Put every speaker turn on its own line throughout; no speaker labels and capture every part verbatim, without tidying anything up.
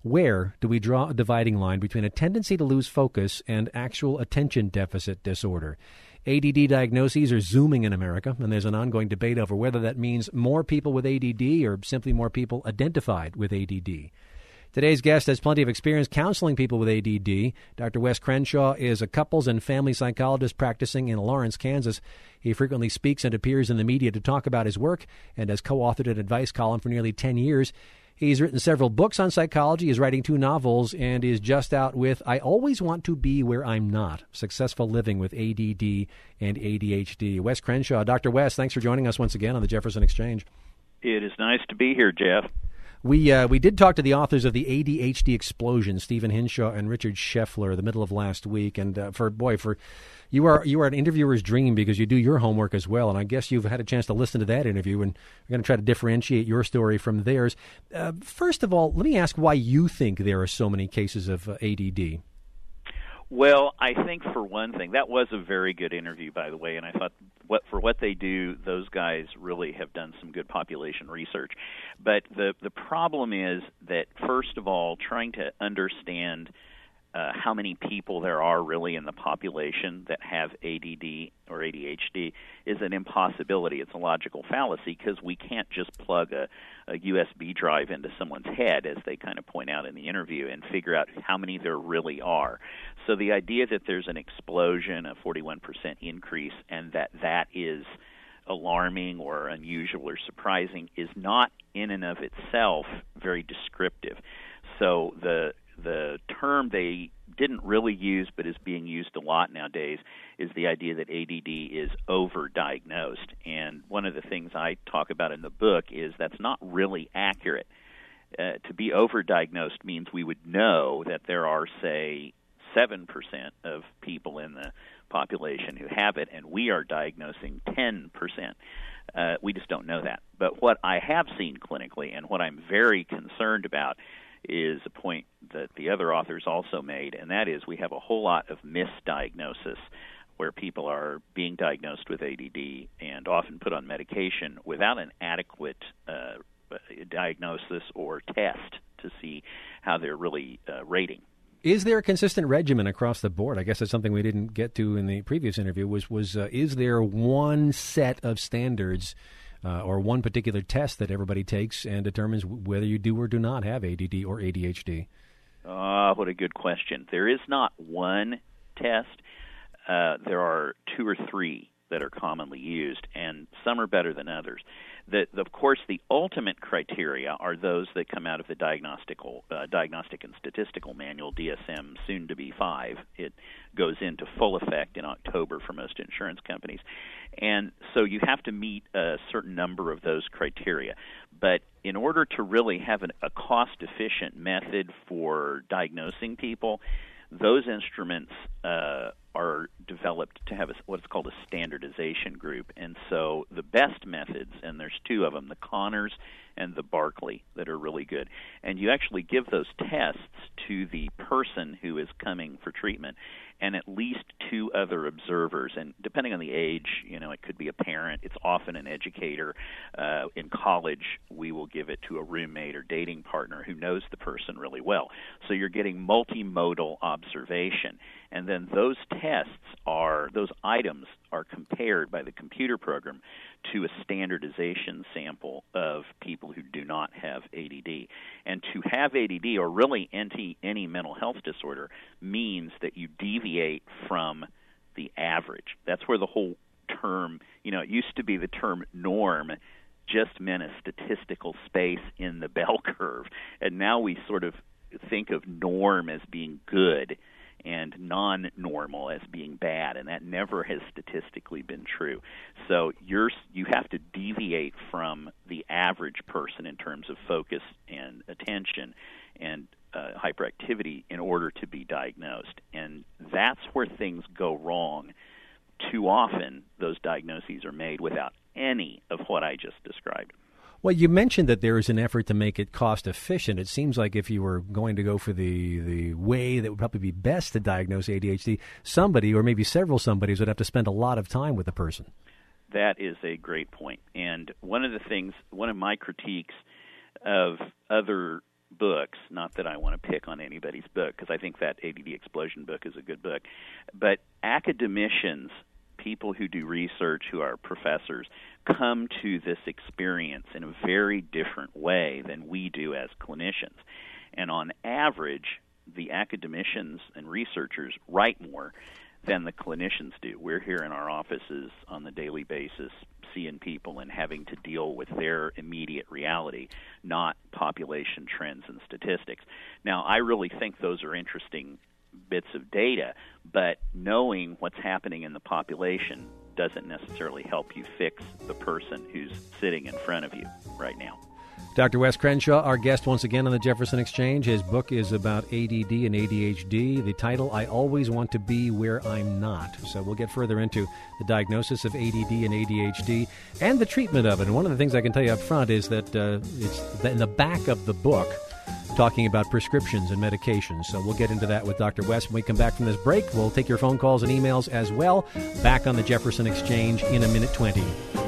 Where do we draw a dividing line between a tendency to lose focus and actual attention deficit disorder? A D D diagnoses are zooming in America, and there's an ongoing debate over whether that means more people with A D D or simply more people identified with A D D. Today's guest has plenty of experience counseling people with A D D. Doctor Wes Crenshaw is a couples and family psychologist practicing in Lawrence, Kansas. He frequently speaks and appears in the media to talk about his work and has co-authored an advice column for nearly ten years. He's written several books on psychology, is writing two novels, and is just out with I Always Want to Be Where I'm Not, Successful Living with A D D and A D H D. Wes Crenshaw. Doctor Wes, thanks for joining us once again on the Jefferson Exchange.
It is nice to be here, Jeff.
We uh, we did talk to the authors of the A D H D Explosion, Stephen Hinshaw and Richard Scheffler, the middle of last week. And uh, for boy, for you are you are an interviewer's dream because you do your homework as well. And I guess you've had a chance to listen to that interview, and we're going to try to differentiate your story from theirs. Uh, first of all, let me ask why you think there are so many cases of uh, A D D.
Well, I think for one thing, that was a very good interview, by the way, and I thought what for what they do, those guys really have done some good population research. But the the problem is that, first of all, trying to understand uh, how many people there are really in the population that have A D D or A D H D is an impossibility. It's a logical fallacy because we can't just plug a, a U S B drive into someone's head, as they kind of point out in the interview, and figure out how many there really are. So the idea that there's an explosion, a forty-one percent increase, and that that is alarming or unusual or surprising is not in and of itself very descriptive. So the the term they didn't really use but is being used a lot nowadays is the idea that A D D is overdiagnosed. And one of the things I talk about in the book is that's not really accurate. Uh, to be overdiagnosed means we would know that there are, say, seven percent of people in the population who have it, and we are diagnosing ten percent. Uh, we just don't know that. But what I have seen clinically, and what I'm very concerned about, is a point that the other authors also made, and that is we have a whole lot of misdiagnosis where people are being diagnosed with A D D and often put on medication without an adequate uh, diagnosis or test to see how they're really uh, rating.
Is there a consistent regimen across the board? I guess that's something we didn't get to in the previous interview. Was was uh, is there one set of standards uh, or one particular test that everybody takes and determines whether you do or do not have A D D or A D H D?
Ah, uh, what a good question. There is not one test. Uh, there are two or three that are commonly used, and some are better than others. The, of course, the ultimate criteria are those that come out of the diagnostical, uh, Diagnostic and Statistical Manual, D S M, soon to be five. It goes into full effect in October for most insurance companies. And so you have to meet a certain number of those criteria. But in order to really have an, a cost-efficient method for diagnosing people, those instruments uh, are developed to have a, what's called a standardization group. And so the best methods, and there's two of them, the Conners and the Barkley, that are really good. And you actually give those tests to the person who is coming for treatment and at least two other observers. And depending on the age, you know, it could be a parent. It's often an educator. Uh, in college, we will give it to a roommate or dating partner who knows the person really well. So you're getting multimodal observation. And then those tests are, those items are compared by the computer program to a standardization sample of people who do not have A D D. And to have A D D, or really any, any mental health disorder, means that you deviate from the average. That's where the whole term, you know, it used to be the term norm just meant a statistical space in the bell curve. And now we sort of think of norm as being good and non-normal as being bad, and that never has statistically been true. So you're you have to deviate from the average person in terms of focus and attention and uh, hyperactivity in order to be diagnosed. And that's where things go wrong. Too often, those diagnoses are made without any of what I just described.
Well, you mentioned that there is an effort to make it cost efficient. It seems like if you were going to go for the, the way that would probably be best to diagnose A D H D, somebody or maybe several somebodies would have to spend a lot of time with the person.
That is a great point. And one of the things, one of my critiques of other books, not that I want to pick on anybody's book, because I think that A D D Explosion book is a good book, but academicians, people who do research, who are professors, come to this experience in a very different way than we do as clinicians. And on average, the academicians and researchers write more than the clinicians do. We're here in our offices on the daily basis seeing people and having to deal with their immediate reality, not population trends and statistics. Now, I really think those are interesting bits of data, but knowing what's happening in the population doesn't necessarily help you fix the person who's sitting in front of you right now.
Doctor Wes Crenshaw, our guest once again on the Jefferson Exchange. His book is about A D D and A D H D. The title, I Always Want to Be Where I'm Not. So we'll get further into the diagnosis of A D D and A D H D and the treatment of it. And one of the things I can tell you up front is that uh, it's in the back of the book talking about prescriptions and medications. So we'll get into that with Doctor Wes when we come back from this break. We'll take your phone calls and emails as well. Back on the Jefferson Exchange in a minute twenty.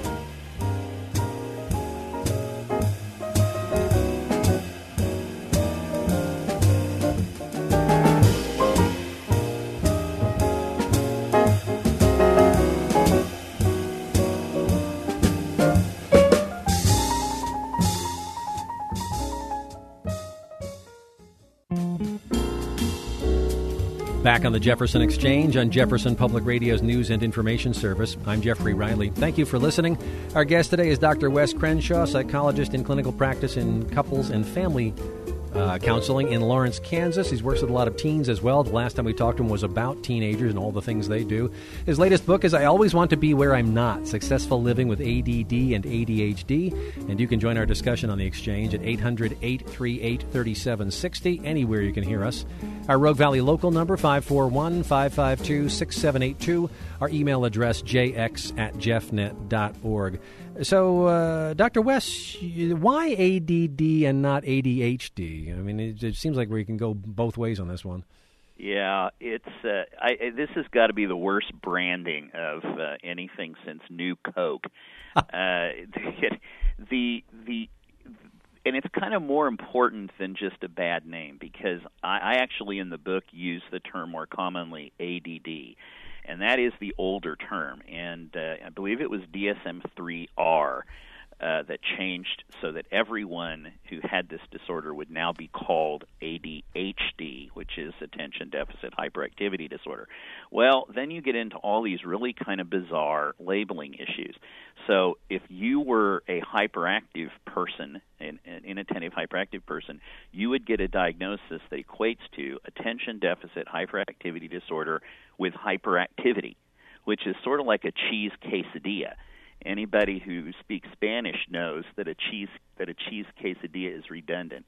Back on the Jefferson Exchange on Jefferson Public Radio's News and Information Service. I'm Jeffrey Riley. Thank you for listening. Our guest today is Doctor Wes Crenshaw, psychologist in clinical practice in couples and family uh, counseling in Lawrence, Kansas. He's works with a lot of teens as well. The last time we talked to him was about teenagers and all the things they do. His latest book is I Always Want to Be Where I'm Not, Successful Living with A D D and A D H D. And you can join our discussion on the Exchange at eight hundred, eight three eight, three seven six zero, anywhere you can hear us. Our Rogue Valley local number, five four one, five five two, six seven eight two. Our email address, j x at jeffnet dot org. So, uh, Doctor Wes, why A D D and not A D H D? I mean, it, it seems like we can go both ways on this one.
Yeah, it's uh, I, this has got to be the worst branding of uh, anything since New Coke. uh, the the and it's kind of more important than just a bad name, because I, I actually in the book use the term more commonly A D D, and that is the older term. And uh, I believe it was D S M three R uh, that changed so that everyone who had this disorder would now be called A D H D, which is Attention Deficit Hyperactivity Disorder. Well, then you get into all these really kind of bizarre labeling issues. So if you were a hyperactive person, an, an inattentive hyperactive person, you would get a diagnosis that equates to Attention Deficit Hyperactivity Disorder with hyperactivity, which is sort of like a cheese quesadilla. Anybody who speaks Spanish knows that a cheese that a cheese quesadilla is redundant.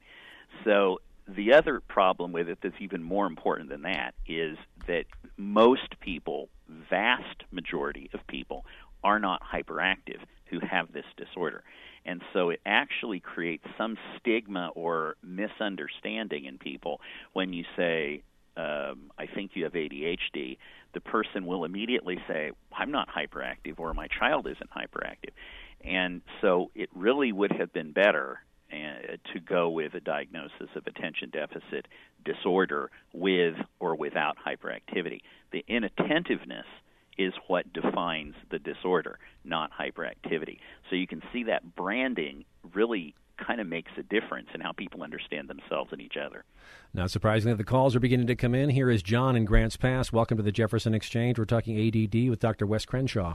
So the other problem with it that's even more important than that is that most people, vast majority of people, are not hyperactive who have this disorder. And so it actually creates some stigma or misunderstanding in people when you say, um, I think you have A D H D. The person will immediately say, I'm not hyperactive, or my child isn't hyperactive. And so it really would have been better uh, to go with a diagnosis of attention deficit disorder with or without hyperactivity. The inattentiveness is what defines the disorder, not hyperactivity. So you can see that branding really kind of makes a difference in how people understand themselves and each other.
Not surprisingly, the calls are beginning to come in. Here is John in Grants Pass. Welcome to the Jefferson Exchange. We're talking A D D with Doctor Wes Crenshaw.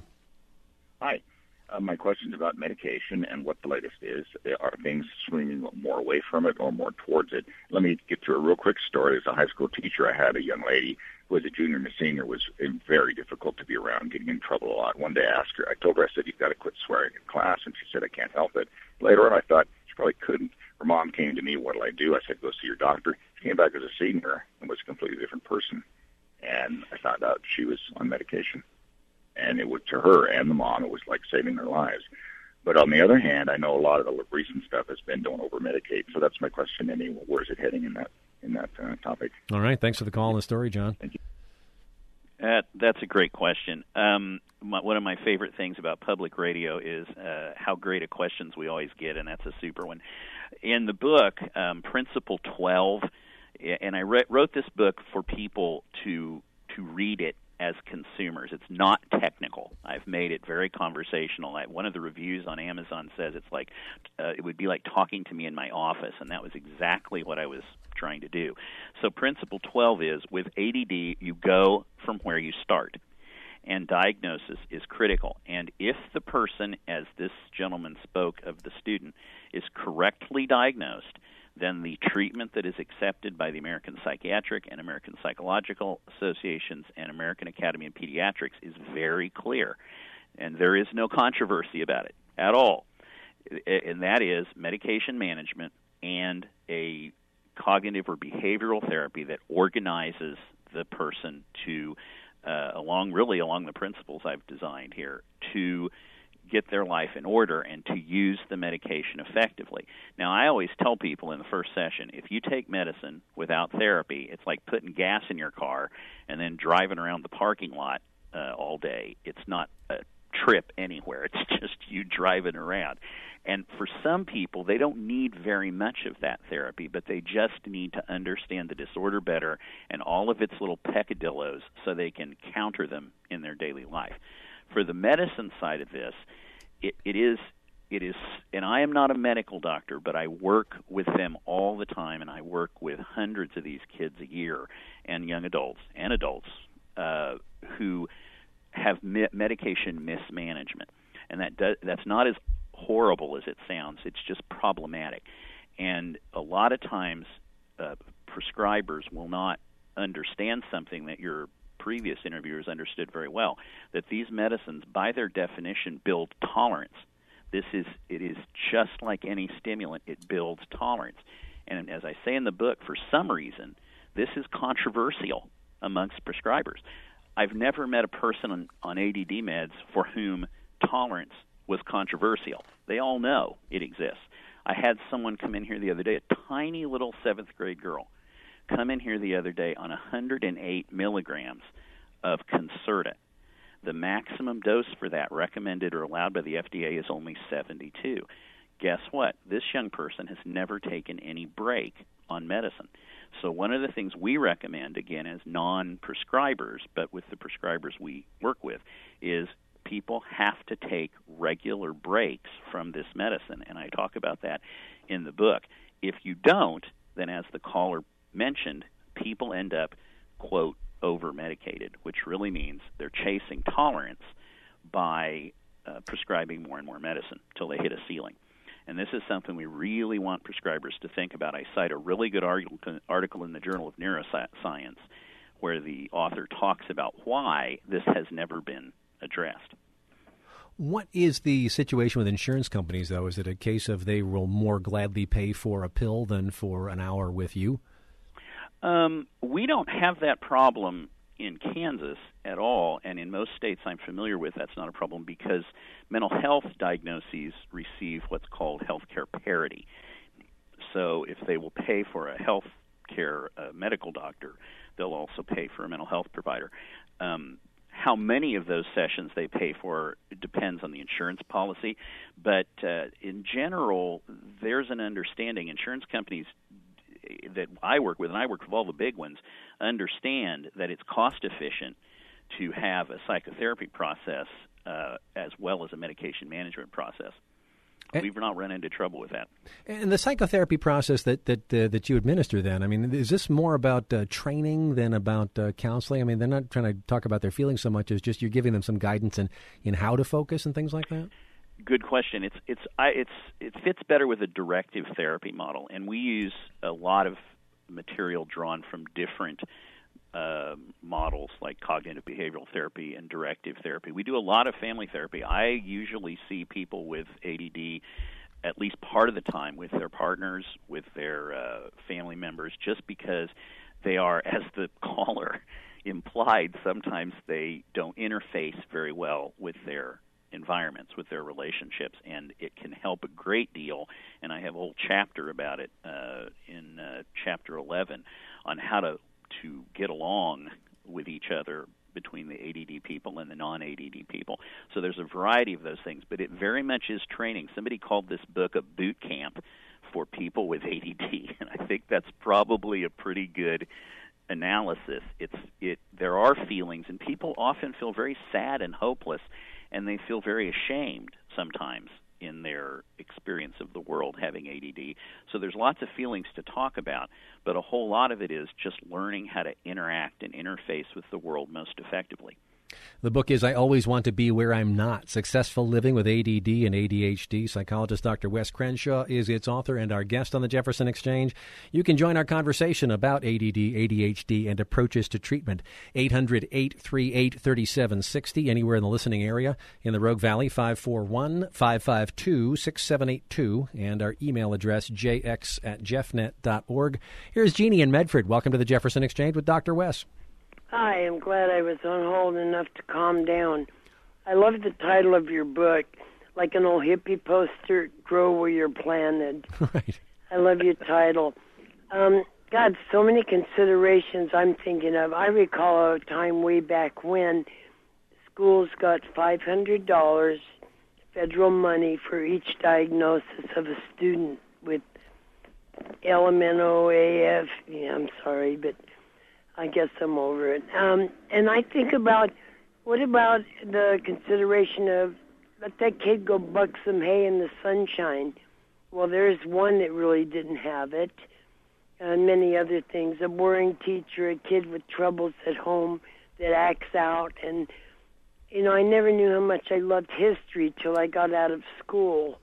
Hi. Uh, my question is about medication and what the latest is. Are things swinging more away from it or more towards it? Let me get to a real quick story. As a high school teacher, I had a young lady who was a junior and a senior, was very difficult to be around, getting in trouble a lot. One day I asked her, I told her, I said, you've got to quit swearing in class, and she said, I can't help it. Later on, I thought she probably couldn't. Her mom came to me, what do I do? I said, go see your doctor. She came back as a senior and was a completely different person. And I found out she was on medication. And it was, to her and the mom, it was like saving their lives. But on the other hand, I know a lot of the recent stuff has been don't over-medicate. So that's my question. Anyway, where is it heading in that in that uh, topic?
All right. Thanks for the call and the story, John.
Thank you.
That, that's a great question. Um, my, one of my favorite things about public radio is uh, how great a questions we always get, and that's a super one. in the book, um, Principle twelve, and I re- wrote this book for people to to read it as consumers. It's not technical. I've made it very conversational. I, one of the reviews on Amazon says it's like uh, it would be like talking to me in my office, and that was exactly what I was trying to do. So Principle twelve is, with A D D, you go from where you start, and diagnosis is critical. And if the person, as this gentleman spoke of the student, is correctly diagnosed, then the treatment that is accepted by the American Psychiatric and American Psychological Associations and American Academy of Pediatrics is very clear. And there is no controversy about it at all. And that is medication management and a cognitive or behavioral therapy that organizes the person to, uh, along really along the principles I've designed here, to get their life in order and to use the medication effectively. Now, I always tell people in the first session, if you take medicine without therapy, it's like putting gas in your car and then driving around the parking lot uh, all day. It's not a trip anywhere. It's just you driving around. And for some people, they don't need very much of that therapy, but they just need to understand the disorder better and all of its little peccadillos so they can counter them in their daily life. For the medicine side of this, it, it is, it is, and I am not a medical doctor, but I work with them all the time, and I work with hundreds of these kids a year, and young adults and adults uh, who have me- medication mismanagement, and that does, that's not as horrible as it sounds. It's just problematic, and a lot of times uh, prescribers will not understand something that you're previous interviewers understood very well, that these medicines, by their definition, build tolerance. This is, it is just like any stimulant, it builds tolerance. And as I say in the book, for some reason, this is controversial amongst prescribers. I've never met a person on, on A D D meds for whom tolerance was controversial. They all know it exists. I had someone come in here the other day, a tiny little seventh grade girl, come in here the other day on one hundred eight milligrams of Concerta. The maximum dose for that recommended or allowed by the F D A is only seventy-two. Guess what? This young person has never taken any break on medicine. So one of the things we recommend, again, as non-prescribers, but with the prescribers we work with, is people have to take regular breaks from this medicine, and I talk about that in the book. If you don't, then as the caller mentioned, people end up, quote, over-medicated, which really means they're chasing tolerance by uh, prescribing more and more medicine until they hit a ceiling. And this is something we really want prescribers to think about. I cite a really good article, article in the Journal of Neuroscience where the author talks about why this has never been addressed.
What is the situation with insurance companies, though? Is it a case of they will more gladly pay for a pill than for an hour with you?
Um, we don't have that problem in Kansas at all, and in most states I'm familiar with, that's not a problem because mental health diagnoses receive what's called health care parity. So if they will pay for a health care uh, medical doctor, they'll also pay for a mental health provider. Um, how many of those sessions they pay for depends on the insurance policy, but uh, in general, there's an understanding. Insurance companies that I work with, and I work with all the big ones, understand that it's cost efficient to have a psychotherapy process uh, as well as a medication management process. And we've not run into trouble with that.
And the psychotherapy process that that uh, that you administer, then, I mean, is this more about uh, training than about uh, counseling? I mean, they're not trying to talk about their feelings so much as just you're giving them some guidance in, in how to focus and things like that?
Good question. It's it's I, it's it fits better with a directive therapy model, and we use a lot of material drawn from different uh, models like cognitive behavioral therapy and directive therapy. We do a lot of family therapy. I usually see people with A D D at least part of the time with their partners, with their uh, family members, just because they are, as the caller implied, sometimes they don't interface very well with their environments, with their relationships, and it can help a great deal. And I have a whole chapter about it uh, in uh, chapter eleven on how to to get along with each other between the A D D people and the non-A D D people. So there's a variety of those things, but it very much is training. Somebody called this book a boot camp for people with A D D, and I think that's probably a pretty good analysis. It's it. There are feelings, and people often feel very sad and hopeless, and they feel very ashamed sometimes in their experience of the world having A D D. So there's lots of feelings to talk about, but a whole lot of it is just learning how to interact and interface with the world most effectively.
The book is I Always Want to Be Where I'm Not, Successful Living with A D D and A D H D. Psychologist Doctor Wes Crenshaw is its author and our guest on the Jefferson Exchange. You can join our conversation about A D D, A D H D, and approaches to treatment. eight hundred, eight three eight, three seven six zero, anywhere in the listening area. In the Rogue Valley, five four one, five five two, six seven eight two, and our email address, j x at jeffnet dot org. Here's Jeannie in Medford. Welcome to the Jefferson Exchange with Doctor Wes.
Hi, I'm glad I was on hold enough to calm down. I love the title of your book, like an old hippie poster, Grow Where You're Planted.
Right.
I love your title. Um, God, so many considerations I'm thinking of. I recall a time way back when schools got five hundred dollars federal money for each diagnosis of a student with L M N O A F. Yeah, I'm sorry, but I guess I'm over it. Um, and I think about, what about the consideration of, let that kid go buck some hay in the sunshine. Well, there's one that really didn't have it, and many other things. A boring teacher, a kid with troubles at home that acts out. And, you know, I never knew how much I loved history till I got out of school.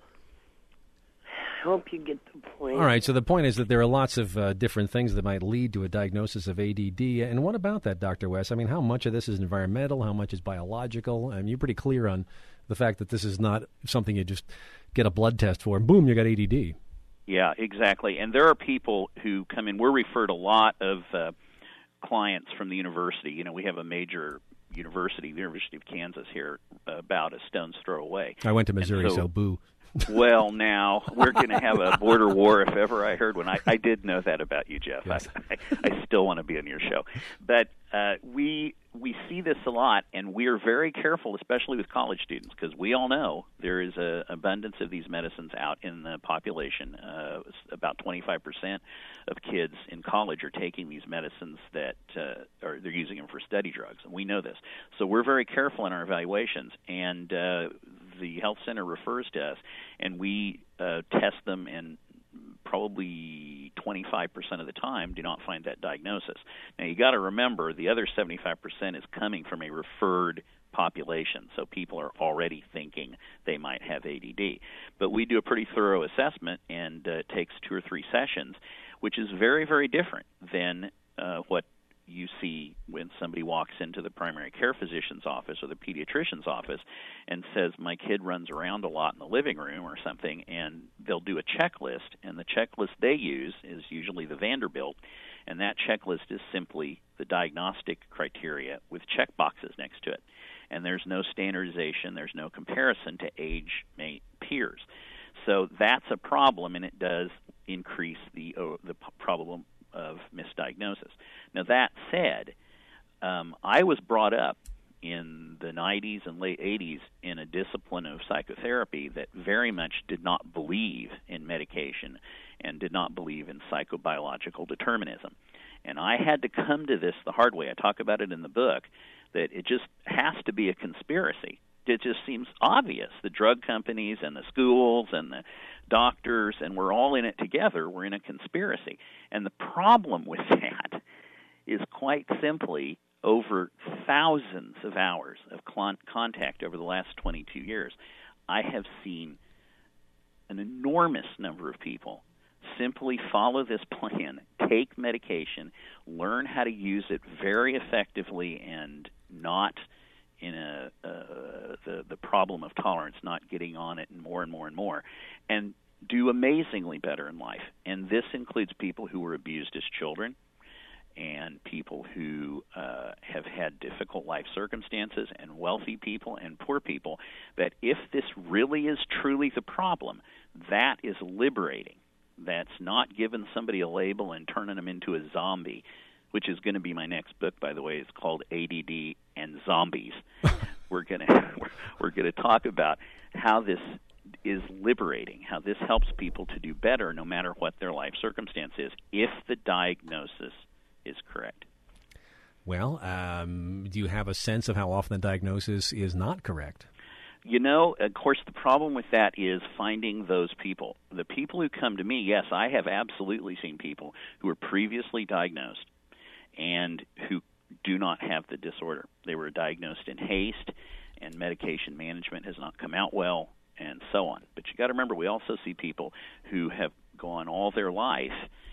I hope you get the point.
All right, so the point is that there are lots of uh, different things that might lead to a diagnosis of A D D. And what about that, Doctor Wes? I mean, how much of this is environmental? How much is biological? I mean, you're pretty clear on the fact that this is not something you just get a blood test for, and boom, you got A D D.
Yeah, exactly. And there are people who come in. We're referred a lot of uh, clients from the university. You know, we have a major university, the University of Kansas here, uh, about a stone's throw away.
I went to Missouri,
so,
so boo.
Well, now, we're going to have a border war if ever I heard one. I, I did know that about you, Jeff.
Yes.
I, I, I still want to be on your show. But uh, we we see this a lot, and we are very careful, especially with college students, because we all know there is an abundance of these medicines out in the population. Uh, about twenty-five percent of kids in college are taking these medicines that uh, are they're using them for study drugs, and we know this. So we're very careful in our evaluations, and uh, the health center refers to us, and we uh, test them, and probably twenty-five percent of the time do not find that diagnosis. Now, you got to remember the other seventy-five percent is coming from a referred population, so people are already thinking they might have A D D. But we do a pretty thorough assessment, and uh, it takes two or three sessions, which is very, very different than uh, what you see when somebody walks into the primary care physician's office or the pediatrician's office and says, my kid runs around a lot in the living room or something, and they'll do a checklist, and the checklist they use is usually the Vanderbilt, and that checklist is simply the diagnostic criteria with check boxes next to it. And there's no standardization, there's no comparison to age-mate peers. So that's a problem, and it does increase the uh, the problem of misdiagnosis. Now, that said, um, I was brought up in the nineties and late eighties in a discipline of psychotherapy that very much did not believe in medication and did not believe in psychobiological determinism. And I had to come to this the hard way. I talk about it in the book, that it just has to be a conspiracy. It just seems obvious. The drug companies and the schools and the doctors, and we're all in it together. We're in a conspiracy. And the problem with that is quite simply over thousands of hours of con- contact over the last twenty-two years, I have seen an enormous number of people simply follow this plan, take medication, learn how to use it very effectively and not in a uh, the the problem of tolerance, not getting on it and more and more and more, and do amazingly better in life. And this includes people who were abused as children and people who uh, have had difficult life circumstances, and wealthy people and poor people, that if this really is truly the problem, that is liberating. That's not giving somebody a label and turning them into a zombie, which is going to be my next book, by the way. It's called A D D and Zombies. we're going to we're going to talk about how this is liberating, how this helps people to do better no matter what their life circumstance is, if the diagnosis is correct.
Well, um, do you have a sense of how often the diagnosis is not correct?
You know, of course, the problem with that is finding those people. The people who come to me, yes, I have absolutely seen people who were previously diagnosed and who do not have the disorder. They were diagnosed in haste, and medication management has not come out well, and so on. But you got to remember, we also see people who have gone all their life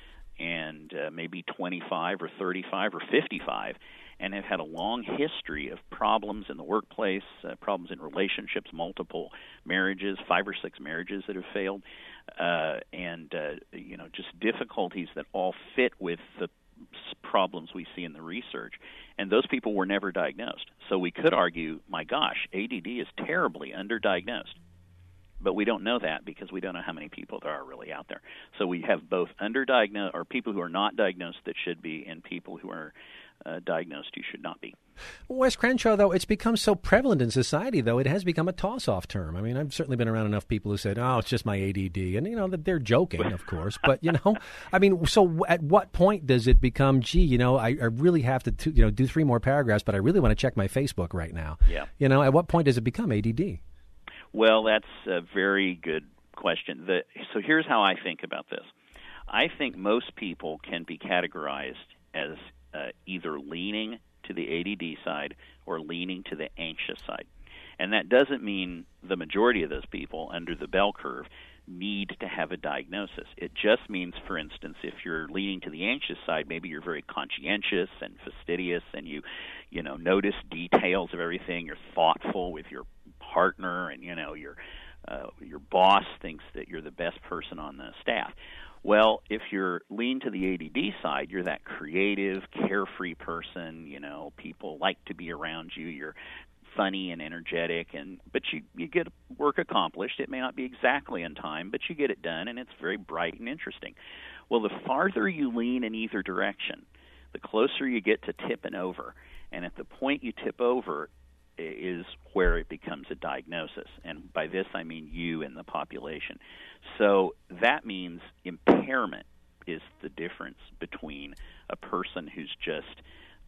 and uh, maybe twenty-five or thirty-five or fifty-five, and have had a long history of problems in the workplace, uh, problems in relationships, multiple marriages, five or six marriages that have failed, uh, and uh, you know, just difficulties that all fit with the problems we see in the research. And those people were never diagnosed. So we could argue, my gosh, A D D is terribly underdiagnosed. But we don't know that because we don't know how many people there are really out there. So we have both underdiagnosed, or people who are not diagnosed that should be, and people who are uh, diagnosed who should not be.
Wes Crenshaw, though, it's become so prevalent in society, though, it has become a toss-off term. I mean, I've certainly been around enough people who said, oh, it's just my A D D. And, you know, they're joking, of course. But, you know, I mean, so at what point does it become, gee, you know, I, I really have to, you know, do three more paragraphs, but I really want to check my Facebook right now.
Yeah.
You know, at what point does it become A D D?
Well, that's a very good question. The, so here's how I think about this. I think most people can be categorized as uh, either leaning to the A D D side or leaning to the anxious side. And that doesn't mean the majority of those people under the bell curve need to have a diagnosis. It just means, for instance, if you're leaning to the anxious side, maybe you're very conscientious and fastidious and you, you know, notice details of everything. You're thoughtful with your partner, and you know your uh, your boss thinks that you're the best person on the staff. Well, if you're lean to the A D D side, you're that creative, carefree person. You know, people like to be around you. You're funny and energetic, and but you you get work accomplished. It may not be exactly in time, but you get it done, and it's very bright and interesting. Well, the farther you lean in either direction, the closer you get to tipping over, and at the point you tip over is where it becomes a diagnosis. And by this, I mean you and the population. So that means impairment is the difference between a person who's just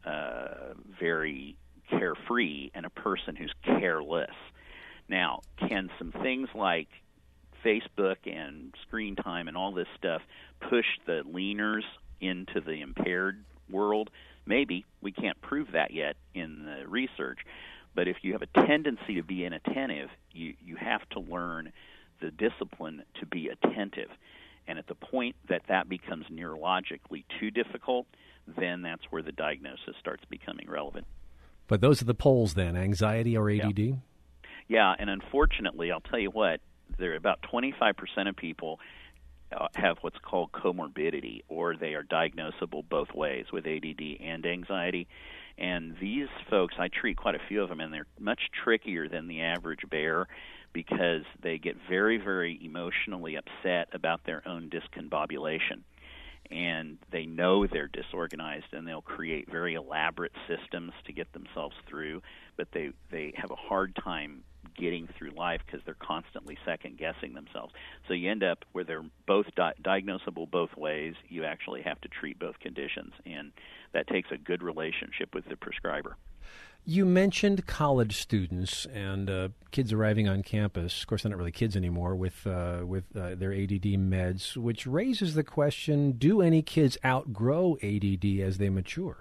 uh, very carefree and a person who's careless. Now, can some things like Facebook and screen time and all this stuff push the leaners into the impaired world? Maybe. We can't prove that yet in the research. But if you have a tendency to be inattentive, you, you have to learn the discipline to be attentive. And at the point that that becomes neurologically too difficult, then that's where the diagnosis starts becoming relevant.
But those are the polls then, anxiety or A D D?
Yeah, yeah, and unfortunately, I'll tell you what, there are about twenty-five percent of people uh, have what's called comorbidity, or they are diagnosable both ways, with A D D and anxiety. And these folks, I treat quite a few of them, and they're much trickier than the average bear because they get very, very emotionally upset about their own discombobulation. And they know they're disorganized, and they'll create very elaborate systems to get themselves through, but they, they have a hard time getting through life because they're constantly second-guessing themselves. So you end up where they're both di- diagnosable both ways. You actually have to treat both conditions, and that takes a good relationship with the prescriber.
You mentioned college students and uh, kids arriving on campus. Of course, they're not really kids anymore with uh, with uh, their A D D meds, which raises the question, do any kids outgrow A D D as they mature?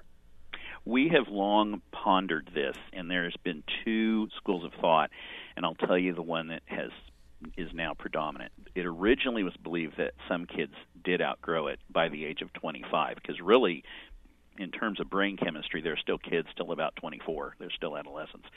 We have long pondered this, and there's been two schools of thought, and I'll tell you the one that has is now predominant. It originally was believed that some kids did outgrow it by the age of twenty-five, because really, in terms of brain chemistry, they're still kids till about twenty-four. They're still adolescents.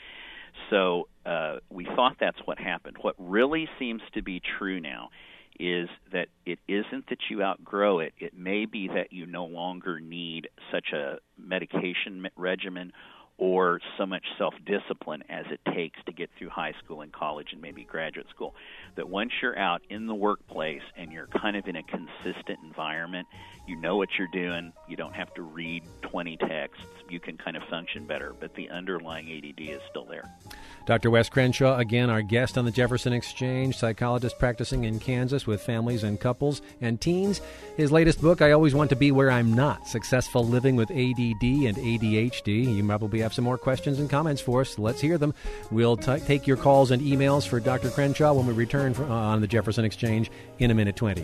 So uh, we thought that's what happened. What really seems to be true now is that it isn't that you outgrow it. It may be that you no longer need such a medication regimen or so much self-discipline as it takes to get through high school and college and maybe graduate school. That once you're out in the workplace and you're kind of in a consistent environment, you know what you're doing, you don't have to read twenty texts, you can kind of function better, but the underlying A D D is still there.
Doctor Wes Crenshaw, again, our guest on the Jefferson Exchange, psychologist practicing in Kansas with families and couples and teens. His latest book, I Always Want to Be Where I'm Not, Successful Living with A D D and A D H D. You probably have some more questions and comments for us. Let's hear them. We'll t- take your calls and emails for Doctor Crenshaw when we return from, uh, on the Jefferson Exchange in a minute twenty.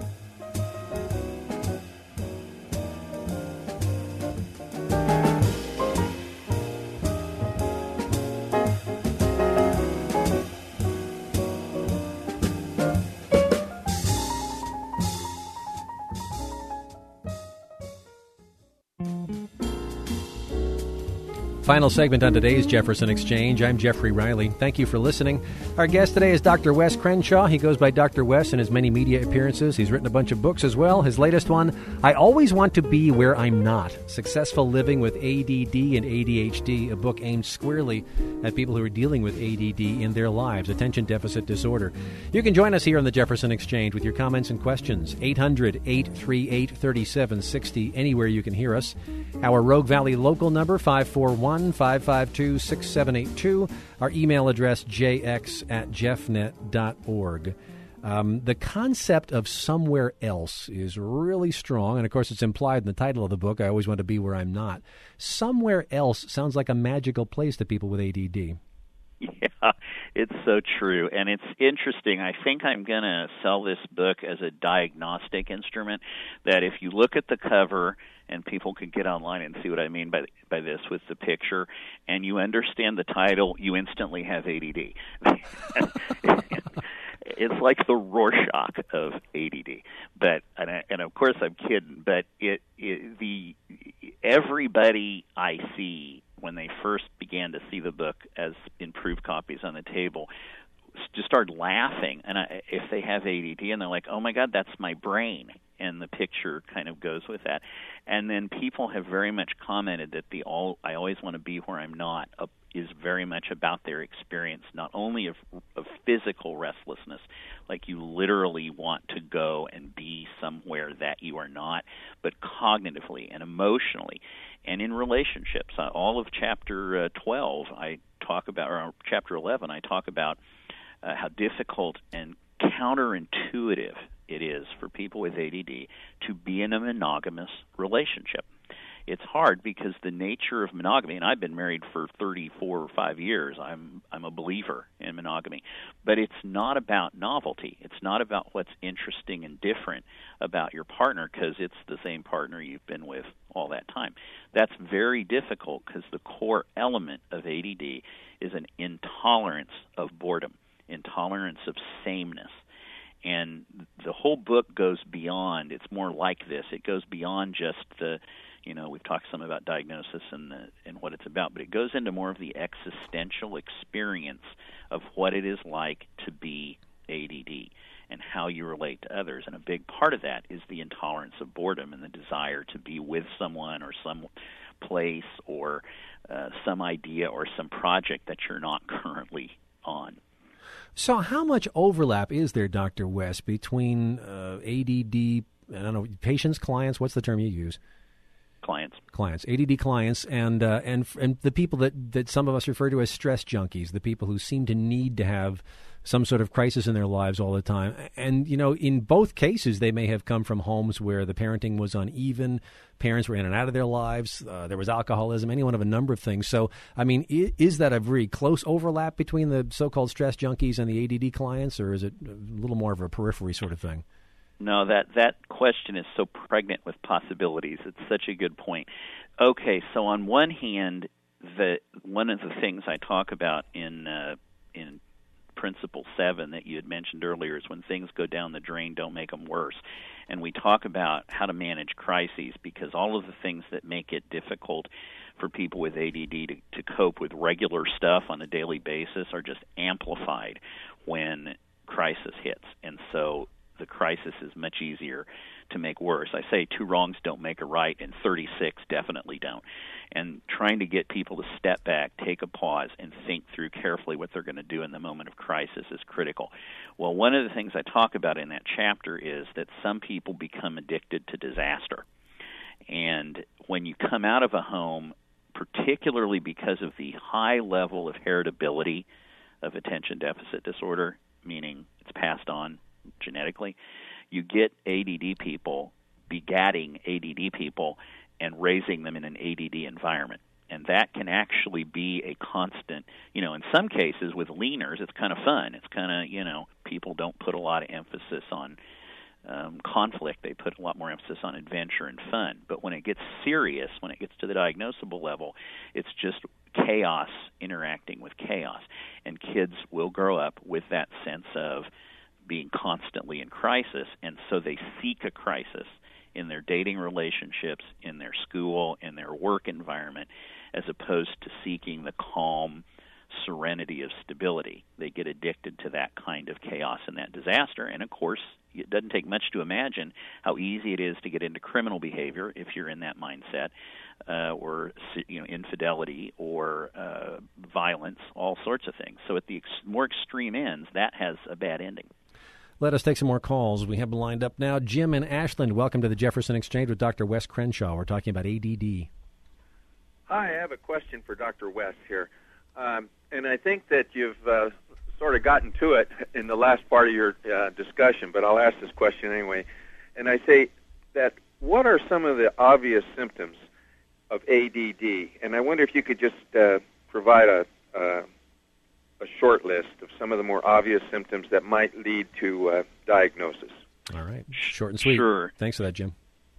Final segment on today's Jefferson Exchange. I'm Jeffrey Riley. Thank you for listening. Our guest today is Doctor Wes Crenshaw. He goes by Doctor Wes in his many media appearances. He's written a bunch of books as well. His latest one, I Always Want to Be Where I'm Not, Successful Living with A D D and A D H D, a book aimed squarely at people who are dealing with A D D in their lives, attention deficit disorder. You can join us here on the Jefferson Exchange with your comments and questions. eight hundred, eight three eight, three seven six zero, anywhere you can hear us. Our Rogue Valley local number, five four one, five five two, six seven eight two. Our email address, j x at jeffnet dot org. Um, the concept of somewhere else is really strong, and of course it's implied in the title of the book, I Always Want to Be Where I'm Not. Somewhere else sounds like a magical place to people with A D D.
Yeah, it's so true. And it's interesting. I think I'm going to sell this book as a diagnostic instrument, that if you look at the cover, and people can get online and see what I mean by by this with the picture, and you understand the title, you instantly have A D D. It's like the Rorschach of A D D. But and, I, and of course I'm kidding, but it, it the everybody I see when they first began to see the book as improved copies on the table just started laughing, and I, if they have A D D, and they're like, oh my God, that's my brain, and the picture kind of goes with that. And then people have very much commented that the all I Always Want to Be Where I'm Not uh, is very much about their experience, not only of, of physical restlessness, like you literally want to go and be somewhere that you are not, but cognitively and emotionally, and in relationships. Uh, all of chapter uh, twelve, I talk about, or chapter eleven, I talk about uh, how difficult and counterintuitive it is for people with A D D to be in a monogamous relationship. It's hard because the nature of monogamy, and I've been married for thirty-four or five years, I'm I'm a believer in monogamy, but it's not about novelty. It's not about what's interesting and different about your partner because it's the same partner you've been with all that time. That's very difficult because the core element of A D D is an intolerance of boredom, intolerance of sameness. And the whole book goes beyond, it's more like this, it goes beyond just the, you know, we've talked some about diagnosis and the, and what it's about, but it goes into more of the existential experience of what it is like to be A D D and how you relate to others. And a big part of that is the intolerance of boredom and the desire to be with someone or some place or uh, some idea or some project that you're not currently on.
So how much overlap is there, Doctor Wes, between uh, A D D, I don't know, patients, clients, what's the term you use?
Clients.
Clients, A D D clients, and uh, and and the people that, that some of us refer to as stress junkies, the people who seem to need to have some sort of crisis in their lives all the time. And, you know, in both cases, they may have come from homes where the parenting was uneven, parents were in and out of their lives, uh, there was alcoholism, any one of a number of things. So, I mean, is, is that a very close overlap between the so-called stress junkies and the A D D clients, or is it a little more of a periphery sort of thing?
No, that, that question is so pregnant with possibilities. It's such a good point. Okay, so on one hand, the one of the things I talk about in uh, in Principle seven that you had mentioned earlier is when things go down the drain, don't make them worse. And we talk about how to manage crises because all of the things that make it difficult for people with A D D to, to cope with regular stuff on a daily basis are just amplified when crisis hits. And so the crisis is much easier to make worse. I say two wrongs don't make a right, and thirty-six definitely don't. And trying to get people to step back, take a pause, and think through carefully what they're going to do in the moment of crisis is critical. Well, one of the things I talk about in that chapter is that some people become addicted to disaster. And when you come out of a home, particularly because of the high level of heritability of attention deficit disorder, meaning it's passed on genetically. You get A D D people begatting A D D people and raising them in an A D D environment. And that can actually be a constant, you know, in some cases with leaners, it's kind of fun. It's kind of, you know, people don't put a lot of emphasis on um, conflict. They put a lot more emphasis on adventure and fun. But when it gets serious, when it gets to the diagnosable level, it's just chaos interacting with chaos. And kids will grow up with that sense of being constantly in crisis, and so they seek a crisis in their dating relationships, in their school, in their work environment, as opposed to seeking the calm serenity of stability. They get addicted to that kind of chaos and that disaster. And, of course, it doesn't take much to imagine how easy it is to get into criminal behavior if you're in that mindset, uh, or you know, infidelity or uh, violence, all sorts of things. So at the ex- more extreme ends, that has a bad ending.
Let us take some more calls. We have lined up now Jim in Ashland. Welcome to the Jefferson Exchange with Doctor Wes Crenshaw. We're talking about A D D.
Hi, I have a question for Doctor West here. Um, and I think that you've uh, sort of gotten to it in the last part of your uh, discussion, but I'll ask this question anyway. And I say that what are some of the obvious symptoms of A D D? And I wonder if you could just uh, provide a, a, a short list of some of the more obvious symptoms that might lead to uh, diagnosis.
All right. Short and sweet.
Sure.
Thanks for that, Jim.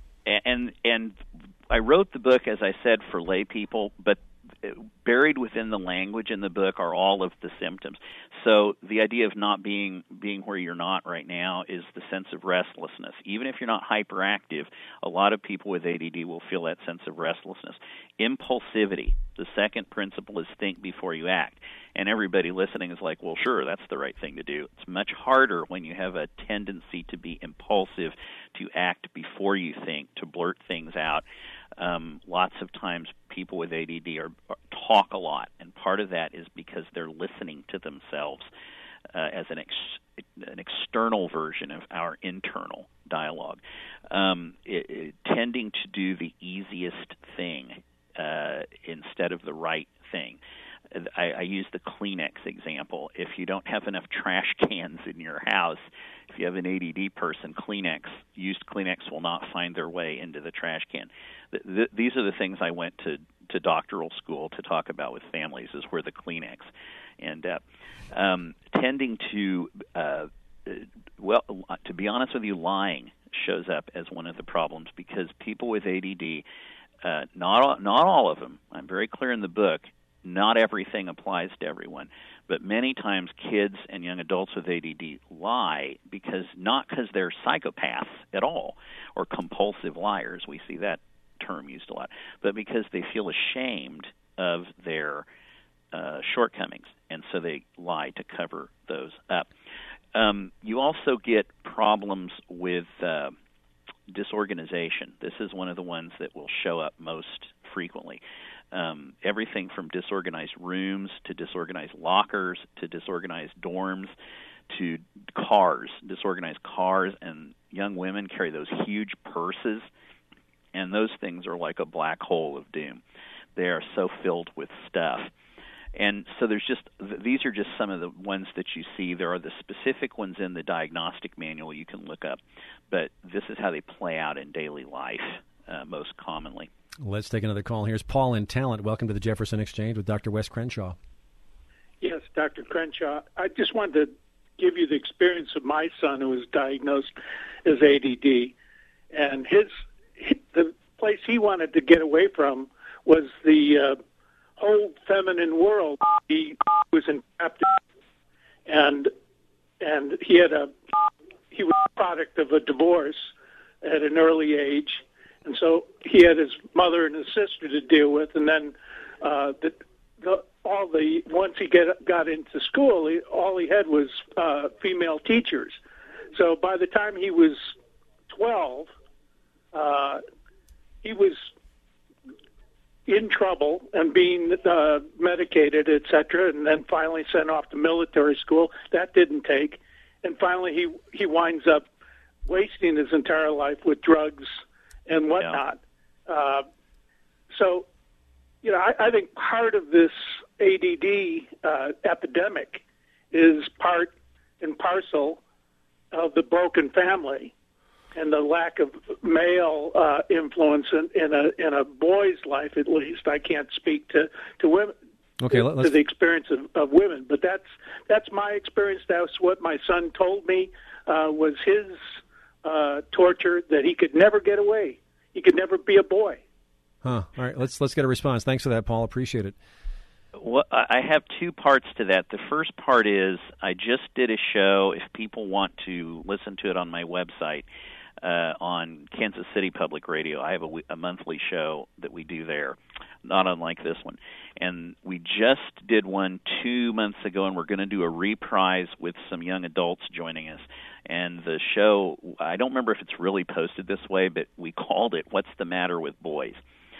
And, and I wrote the book, as I said, for lay people, but buried within the language in the book are all of the symptoms. So the idea of not being being where you're not right now is the sense of restlessness. Even if you're not hyperactive, a lot of people with A D D will feel that sense of restlessness. Impulsivity. The second principle is think before you act. And everybody listening is like, well, sure, that's the right thing to do. It's much harder when you have a tendency to be impulsive, to act before you think, to blurt things out. Um, lots of times people with A D D are, are talk a lot, and part of that is because they're listening to themselves uh, as an ex- an external version of our internal dialogue, um, it, it, tending to do the easiest thing uh, instead of the right thing. I, I use the Kleenex example. If you don't have enough trash cans in your house, if you have an A D D person, Kleenex, used Kleenex will not find their way into the trash can. Th- th- these are the things I went to, to doctoral school to talk about with families, is where the Kleenex end up. Um, tending to, uh, well, to be honest with you, lying shows up as one of the problems, because people with A D D, uh, not all, not all of them, I'm very clear in the book, not everything applies to everyone, but many times kids and young adults with A D D lie because not because they're psychopaths at all or compulsive liars. We see that term used a lot, but because they feel ashamed of their uh, shortcomings, and so they lie to cover those up. Um, you also get problems with uh, disorganization. This is one of the ones that will show up most frequently. Um, everything from disorganized rooms to disorganized lockers to disorganized dorms to cars, disorganized cars, and young women carry those huge purses, and those things are like a black hole of doom. They are so filled with stuff. And so there's just, these are just some of the ones that you see. There are the specific ones in the diagnostic manual you can look up, but this is how they play out in daily life uh, most commonly.
Let's take another call. Here's Paul in Talent. Welcome to the Jefferson Exchange with Doctor Wes Crenshaw.
Yes, Doctor Crenshaw. I just wanted to give you the experience of my son who was diagnosed as A D D. And his the place he wanted to get away from was the uh, whole feminine world. He was in captive, and and he had a he was a product of a divorce at an early age. And so he had his mother and his sister to deal with, and then uh, the, the, all the once he get, got into school, he, all he had was uh, female teachers. So by the time he was twelve, uh, he was in trouble and being uh, medicated, et cetera, and then finally sent off to military school. That didn't take, and finally he he winds up wasting his entire life with drugs and whatnot. Yeah. Uh, so you know, I, I think part of this A D D uh, epidemic is part and parcel of the broken family and the lack of male uh, influence in, in a in a boy's life, at least. I can't speak to, to women.
Okay,
to,
let's...
to the experience of, of women, but that's that's my experience. That's what my son told me uh, was his uh, torture, that he could never get away. He could never be a boy.
Huh. All right, let's let's get a response. Thanks for that, Paul. Appreciate it.
Well, I have two parts to that. The first part is I just did a show, if people want to listen to it on my website, uh, on Kansas City Public Radio. I have a, a monthly show that we do there, not unlike this one. And we just did one two months ago, and we're going to do a reprise with some young adults joining us. And the show, I don't remember if it's really posted this way, but we called it What's the Matter with Boys?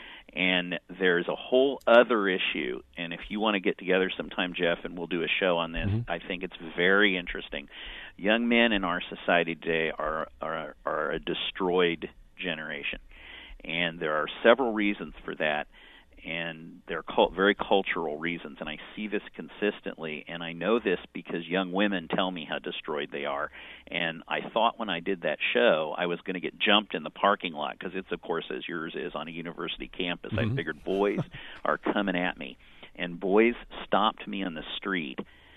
And there's a whole other issue, and if you want to get together sometime, Jeff, and we'll do a show on this, mm-hmm. I think it's very interesting. Young men in our society today are, are, are a destroyed generation, and there are several reasons for that, and they're cult- very cultural reasons, and I see this consistently, and I know this because young women tell me how destroyed they are, and I thought when I did that show I was going to get jumped in the parking lot, because it's, of course, as yours is, on a university campus. Mm-hmm. I figured boys are coming at me, and boys stopped me on the street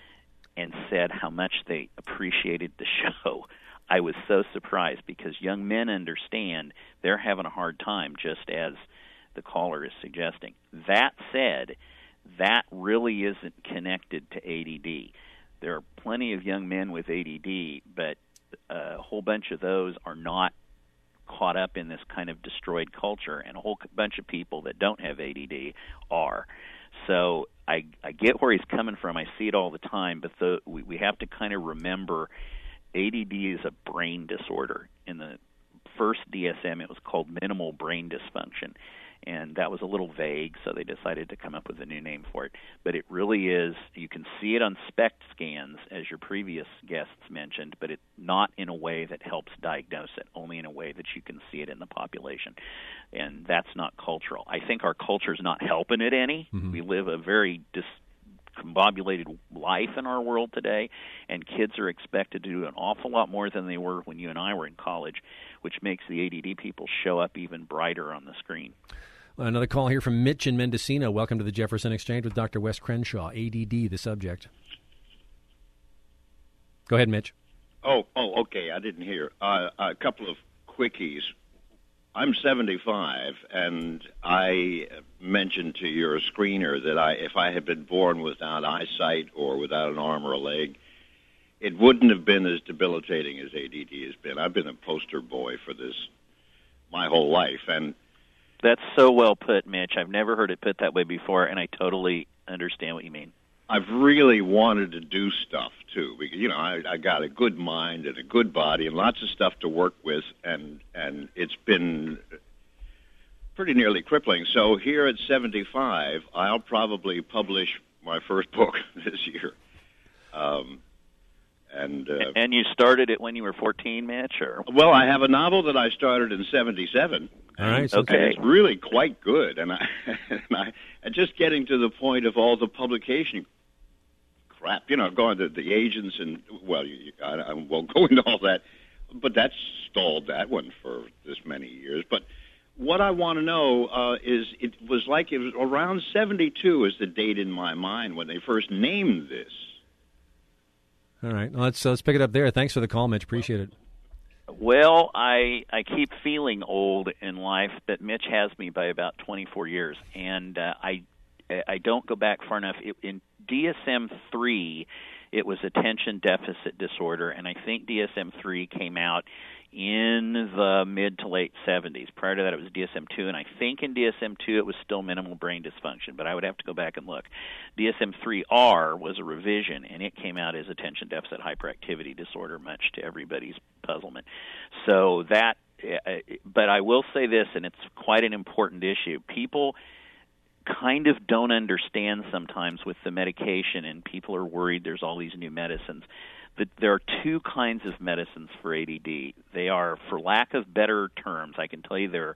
and said how much they appreciated the show. I was so surprised, because young men understand they're having a hard time, just as the caller is suggesting. That said, that really isn't connected to A D D. There are plenty of young men with A D D, but a whole bunch of those are not caught up in this kind of destroyed culture, and a whole bunch of people that don't have A D D are. So I, I get where he's coming from. I see it all the time, but the, we, we have to kind of remember A D D is a brain disorder. In the first D S M, it was called minimal brain dysfunction. And that was a little vague, so they decided to come up with a new name for it. But it really is, you can see it on SPECT scans, as your previous guests mentioned, but it's not in a way that helps diagnose it, only in a way that you can see it in the population. And that's not cultural. I think our culture's not helping it any. Mm-hmm. We live a very discombobulated life in our world today, and kids are expected to do an awful lot more than they were when you and I were in college, which makes the A D D people show up even brighter on the screen.
Another call here from Mitch in Mendocino. Welcome to the Jefferson Exchange with Doctor Wes Crenshaw. A D D, the subject. Go ahead, Mitch.
Oh, oh, okay. I didn't hear. Uh, a couple of quickies. I'm seventy-five, and I mentioned to your screener that I, if I had been born without eyesight or without an arm or a leg, it wouldn't have been as debilitating as A D D has been. I've been a poster boy for this my whole life, and
that's so well put, Mitch. I've never heard it put that way before, and I totally understand what you mean.
I've really wanted to do stuff, too, because, you know, I, I got a good mind and a good body and lots of stuff to work with, and, and it's been pretty nearly crippling. So here at seventy-five, I'll probably publish my first book this year. Um, and uh,
and you started it when you were fourteen, Mitch? Or?
Well, I have a novel that I started in seventy-seven.
All right,
okay.
And it's really quite good, and I, and I, and just getting to the point of all the publication crap, you know, going to the agents and well, you, I, I won't go into all that, but that's stalled that one for this many years. But what I want to know uh, is, it was like it was around seventy-two is the date in my mind when they first named this.
All right, well, let's let's pick it up there. Thanks for the call, Mitch. Appreciate it.
Well, I I keep feeling old in life, but Mitch has me by about twenty-four years, and uh, I I don't go back far enough. It, in D S M three, it was attention deficit disorder, and I think D S M three came out in the mid to late seventies. Prior to that, it was D S M two, and I think in D S M two it was still minimal brain dysfunction, but I would have to go back and look. D S M three R was a revision, and it came out as attention deficit hyperactivity disorder, much to everybody's puzzlement. So that, but I will say this, and it's quite an important issue. People kind of don't understand sometimes with the medication, and people are worried there's all these new medicines. That there are two kinds of medicines for A D D. They are, for lack of better terms, I can tell you they're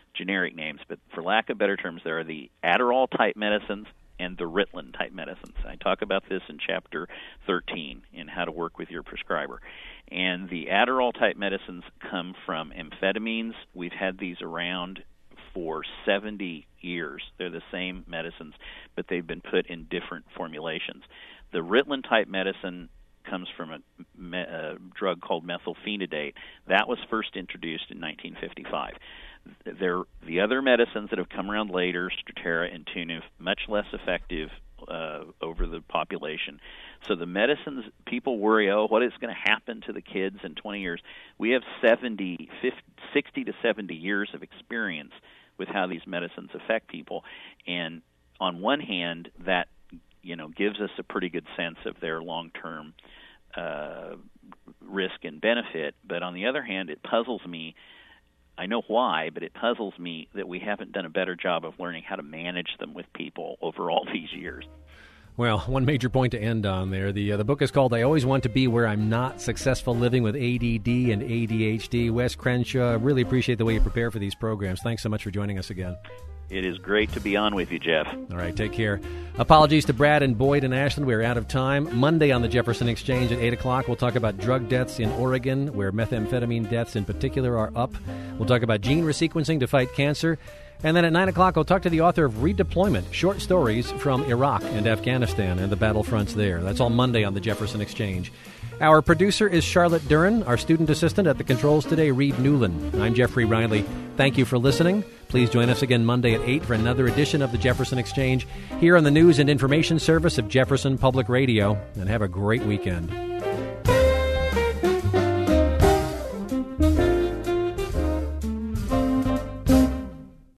generic names, but for lack of better terms, there are the Adderall-type medicines and the Ritalin-type medicines. I talk about this in Chapter thirteen in How to Work with Your Prescriber. And the Adderall-type medicines come from amphetamines. We've had these around for seventy years. They're the same medicines, but they've been put in different formulations. The Ritalin-type medicine comes from a, me- a drug called methylphenidate. That was first introduced in nineteen fifty-five. There, the other medicines that have come around later, Strattera and Tunif, much less effective uh, over the population. So the medicines, people worry, oh, what is going to happen to the kids in twenty years? We have seventy, fifty, sixty to seventy years of experience with how these medicines affect people. And on one hand, that you know gives us a pretty good sense of their long-term uh, risk and benefit. But on the other hand, it puzzles me. I know why, but it puzzles me that we haven't done a better job of learning how to manage them with people over all these years.
Well, one major point to end on there. The uh, the book is called I Always Want to Be Where I'm Not, Successful Living with A D D and A D H D. Wes Crenshaw, really appreciate the way you prepare for these programs. Thanks so much for joining us again.
It is great to be on with you, Jeff.
All right, take care. Apologies to Brad and Boyd and Ashland. We're out of time. Monday on the Jefferson Exchange at eight o'clock, we'll talk about drug deaths in Oregon, where methamphetamine deaths in particular are up. We'll talk about gene resequencing to fight cancer. And then at nine o'clock, I'll talk to the author of Redeployment, short stories from Iraq and Afghanistan and the battlefronts there. That's all Monday on the Jefferson Exchange. Our producer is Charlotte Duran. Our student assistant at the controls today, Reed Newland. I'm Jeffrey Riley. Thank you for listening. Please join us again Monday at eight for another edition of the Jefferson Exchange here on the News and Information Service of Jefferson Public Radio. And have a great weekend.